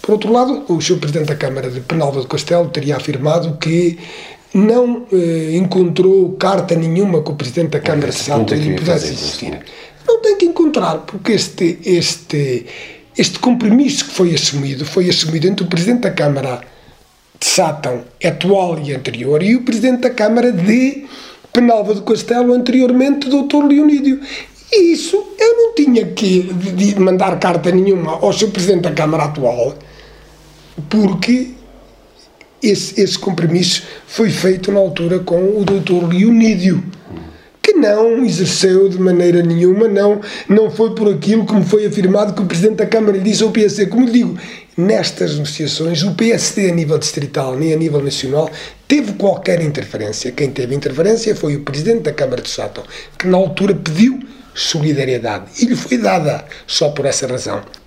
Por outro lado, o Sr. Presidente da Câmara de Penalva do Castelo teria afirmado que não encontrou carta nenhuma que o Presidente da Câmara de Sátão lhe pudesse existir. Não tem que encontrar, porque este compromisso que foi assumido entre o Presidente da Câmara de Sátão atual e anterior e o Presidente da Câmara de Penalva do Castelo anteriormente, Dr. Leonídio. E isso eu não tinha que mandar carta nenhuma ao Sr. Presidente da Câmara atual, porque esse compromisso foi feito na altura com o Dr. Leonídio, que não exerceu de maneira nenhuma, não foi por aquilo que me foi afirmado que o Presidente da Câmara lhe disse ao PSD. Como lhe digo, nestas negociações, o PSD a nível distrital nem a nível nacional teve qualquer interferência. Quem teve interferência foi o Presidente da Câmara de Sátão, que na altura pediu solidariedade e lhe foi dada só por essa razão.